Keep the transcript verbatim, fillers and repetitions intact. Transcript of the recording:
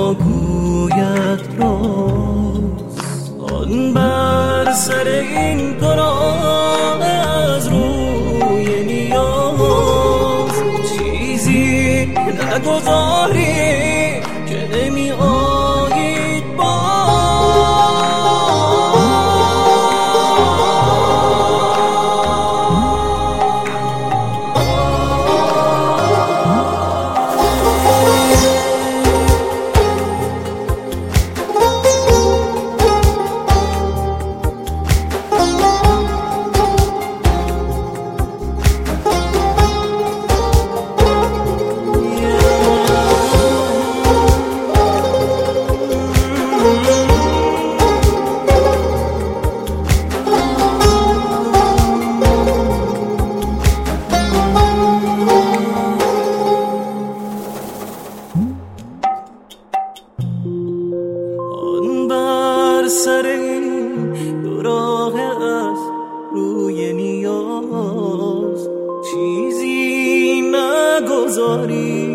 گوید راست. آن بر سر این کلاه از روی نیاز چیزی نگذاری که نمی آیید باز. سر این دو راه از روی نیاز چیزی نگذاری